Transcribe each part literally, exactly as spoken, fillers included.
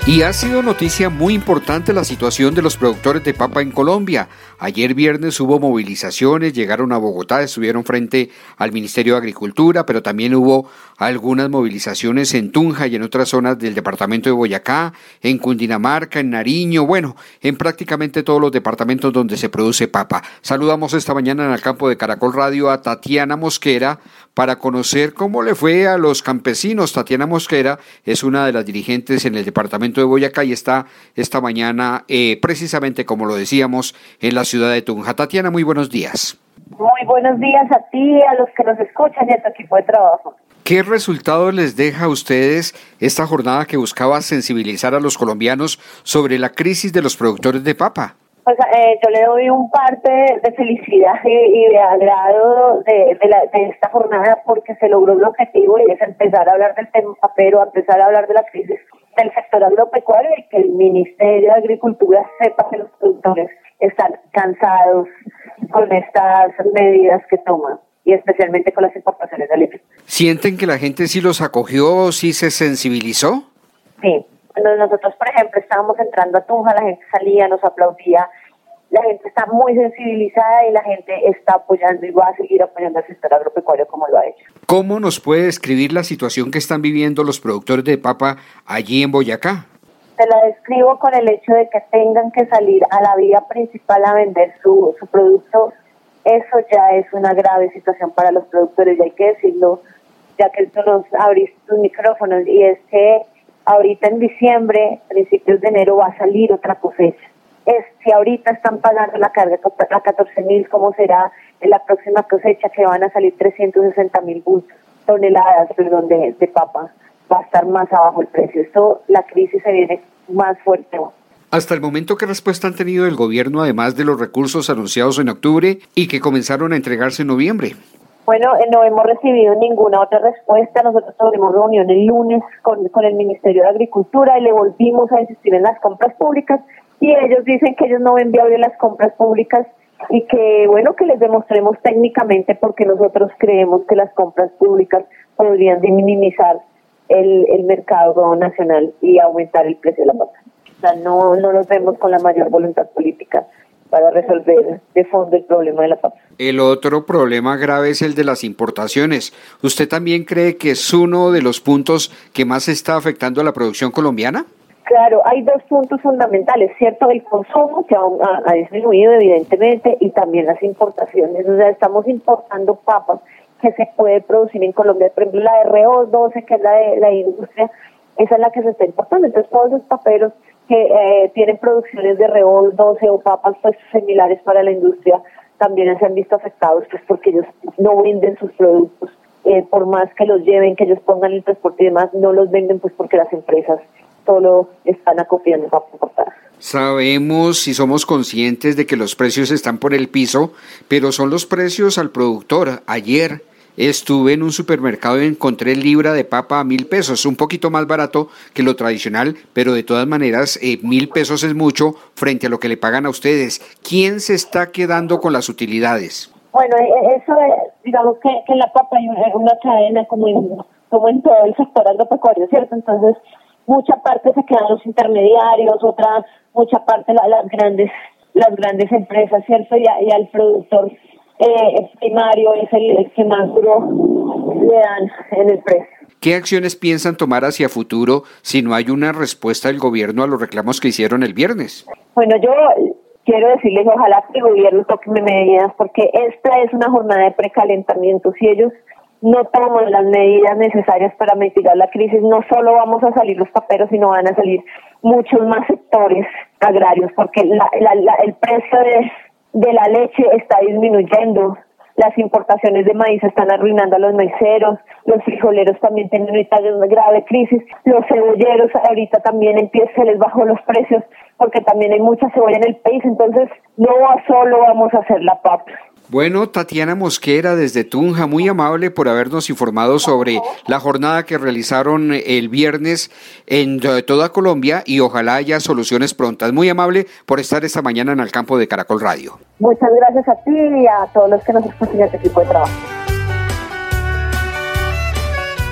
Y ha sido noticia muy importante la situación de los productores de papa en Colombia. Ayer viernes hubo movilizaciones, llegaron a Bogotá, estuvieron frente al Ministerio de Agricultura, pero también hubo algunas movilizaciones en Tunja y en otras zonas del departamento de Boyacá, en Cundinamarca, en Nariño, bueno, en prácticamente todos los departamentos donde se produce papa. Saludamos esta mañana en el campo de Caracol Radio a Tatiana Mosquera para conocer cómo le fue a los campesinos. Tatiana Mosquera es una de las dirigentes en el departamento de Boyacá y está esta mañana eh, precisamente como lo decíamos en la ciudad de Tunja. Tatiana, muy buenos días. Muy buenos días a ti, a los que nos escuchan y a tu equipo de trabajo. ¿Qué resultado les deja a ustedes esta jornada que buscaba sensibilizar a los colombianos sobre la crisis de los productores de papa? Pues eh, yo le doy un parte de felicidad y, y de agrado de, de, la, de esta jornada porque se logró un objetivo y es empezar a hablar del tema papero, empezar a hablar de la crisis del sector agropecuario y que el Ministerio de Agricultura sepa que los productores están cansados con estas medidas que toman y especialmente con las importaciones de leche. ¿Sienten que la gente sí los acogió, sí se sensibilizó? Sí. Cuando nosotros, por ejemplo, estábamos entrando a Tunja, la gente salía, nos aplaudía, la gente está muy sensibilizada y la gente está apoyando y va a seguir apoyando al sector agropecuario como lo ha hecho. ¿Cómo nos puede describir la situación que están viviendo los productores de papa allí en Boyacá? Te la describo con el hecho de que tengan que salir a la vía principal a vender su, su producto. Eso ya es una grave situación para los productores y hay que decirlo, ya que tú nos abriste tus micrófonos, y es que ahorita en diciembre, principios de enero, va a salir otra cosecha. Es, si ahorita están pagando la carga a catorce mil, ¿cómo será en la próxima cosecha que van a salir trescientos sesenta mil toneladas perdón, de, de papa? Va a estar más abajo el precio. Esto, la crisis se viene más fuerte. Hasta el momento, ¿qué respuesta han tenido el gobierno, además de los recursos anunciados en octubre y que comenzaron a entregarse en noviembre? Bueno, no hemos recibido ninguna otra respuesta. Nosotros tuvimos reunión el lunes con, con el Ministerio de Agricultura y le volvimos a insistir en las compras públicas y ellos dicen que ellos no ven viable las compras públicas y que, bueno, que les demostremos técnicamente porque nosotros creemos que las compras públicas podrían minimizar el, el mercado nacional y aumentar el precio de la papa. O sea, no, no los vemos con la mayor voluntad política para resolver de fondo el problema de la papa. El otro problema grave es el de las importaciones. ¿Usted también cree que es uno de los puntos que más está afectando a la producción colombiana? Claro, hay dos puntos fundamentales, ¿cierto? El consumo, que aún ha, ha disminuido evidentemente, y también las importaciones. O sea, estamos importando papas que se puede producir en Colombia. Por ejemplo, la de R O doce, que es la de la industria, esa es la que se está importando. Entonces, todos los paperos que eh, tienen producciones de R O doce o papas pues similares para la industria también se han visto afectados pues porque ellos no venden sus productos, eh, por más que los lleven, que ellos pongan el transporte y demás, no los venden pues porque las empresas solo están acopiando para importar. Sabemos y somos conscientes de que los precios están por el piso, pero son los precios al productor. Ayer estuve en un supermercado y encontré libra de papa a mil pesos, un poquito más barato que lo tradicional, pero de todas maneras eh, mil pesos es mucho frente a lo que le pagan a ustedes. ¿Quién se está quedando con las utilidades? Bueno, eso es, digamos que, que en la papa hay una, una cadena como en, como en todo el sector agropecuario, ¿cierto? Entonces, mucha parte se quedan los intermediarios, otra, mucha parte la, las grandes las grandes empresas, ¿cierto? Y, a, y al productor Eh, primario es el, el que más duro le dan en el precio. ¿Qué acciones piensan tomar hacia futuro si no hay una respuesta del gobierno a los reclamos que hicieron el viernes? Bueno, yo quiero decirles, ojalá que el gobierno toque medidas, porque esta es una jornada de precalentamiento. Si ellos no toman las medidas necesarias para mitigar la crisis, no solo vamos a salir los paperos, sino van a salir muchos más sectores agrarios, porque la, la, la, el precio de de la leche está disminuyendo, las importaciones de maíz están arruinando a los maiceros, los frijoleros también tienen ahorita una grave crisis, los cebolleros ahorita también empieza, se les bajó los precios porque también hay mucha cebolla en el país, entonces no solo vamos a hacer la papa. Bueno, Tatiana Mosquera desde Tunja, muy amable por habernos informado sobre la jornada que realizaron el viernes en toda Colombia y ojalá haya soluciones prontas. Muy amable por estar esta mañana en el campo de Caracol Radio. Muchas gracias a ti y a todos los que nos escuchan en este equipo de trabajo.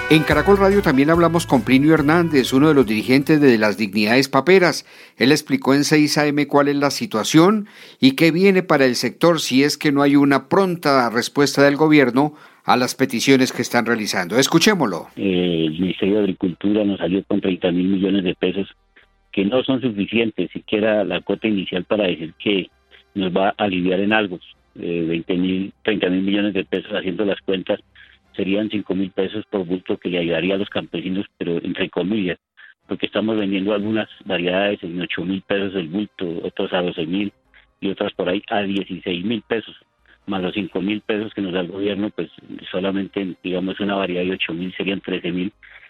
En Caracol Radio también hablamos con Plinio Hernández, uno de los dirigentes de las Dignidades Paperas. Él explicó en seis A M cuál es la situación y qué viene para el sector si es que no hay una pronta respuesta del gobierno a las peticiones que están realizando. Escuchémoslo. Eh, el Ministerio de Agricultura nos salió con treinta mil millones de pesos, que no son suficientes, siquiera la cuota inicial para decir que nos va a aliviar en algo. Eh, veinte mil, treinta mil millones de pesos, haciendo las cuentas, serían cinco mil pesos por bulto que le ayudaría a los campesinos, pero entre comillas, porque estamos vendiendo algunas variedades en ocho mil pesos el bulto, otros a doce mil y otras por ahí a dieciséis mil pesos, más los cinco mil pesos que nos da el gobierno, pues solamente, digamos, una variedad de ocho mil serían trece mil,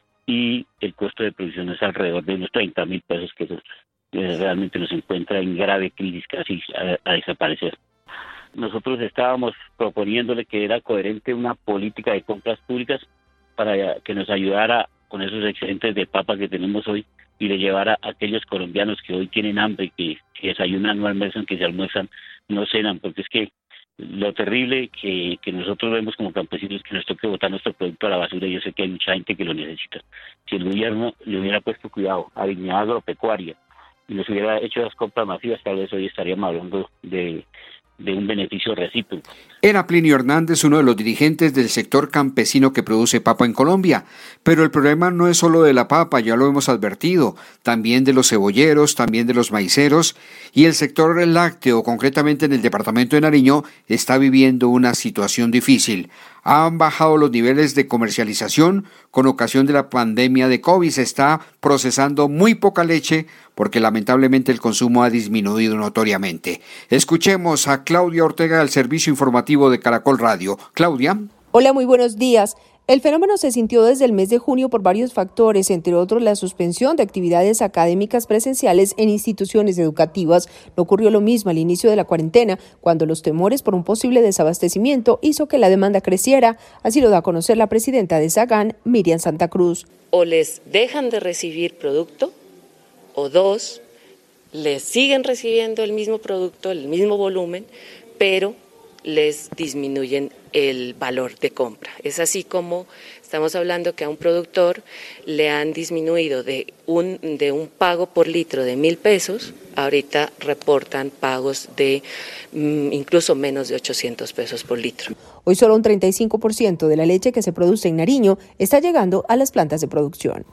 y el costo de producción es alrededor de unos treinta mil pesos, que eso, eh, realmente nos encuentra en grave crisis, casi a, a desaparecer. Nosotros estábamos proponiéndole que era coherente una política de compras públicas para que nos ayudara con esos excedentes de papa que tenemos hoy y le llevara a aquellos colombianos que hoy tienen hambre, que, que desayunan, no almuerzan, que se almuerzan, no cenan, porque es que lo terrible que, que nosotros vemos como campesinos es que nos toque botar nuestro producto a la basura, y yo sé que hay mucha gente que lo necesita. Si el gobierno le hubiera puesto cuidado a Dignidad Agropecuaria y nos hubiera hecho las compras masivas, tal vez hoy estaríamos hablando de... de un beneficio recíproco. Era Plinio Hernández, uno de los dirigentes del sector campesino que produce papa en Colombia. Pero el problema no es solo de la papa, ya lo hemos advertido, también de los cebolleros, también de los maiceros, y el sector lácteo, concretamente en el departamento de Nariño, está viviendo una situación difícil. Han bajado los niveles de comercialización con ocasión de la pandemia de COVID. Se está procesando muy poca leche porque lamentablemente el consumo ha disminuido notoriamente. Escuchemos a Claudia Ortega del Servicio Informativo de Caracol Radio. Claudia. Hola, muy buenos días. El fenómeno se sintió desde el mes de junio por varios factores, entre otros la suspensión de actividades académicas presenciales en instituciones educativas. No ocurrió lo mismo al inicio de la cuarentena, cuando los temores por un posible desabastecimiento hizo que la demanda creciera. Así lo da a conocer la presidenta de SAGAN, Miriam Santa Cruz. O les dejan de recibir producto, o dos, les siguen recibiendo el mismo producto, el mismo volumen, pero les disminuyen el valor de compra. Es así como estamos hablando que a un productor le han disminuido de un, de un pago por litro de mil pesos, ahorita reportan pagos de mm, incluso menos de ochocientos pesos por litro. Hoy solo un treinta y cinco por ciento de la leche que se produce en Nariño está llegando a las plantas de producción.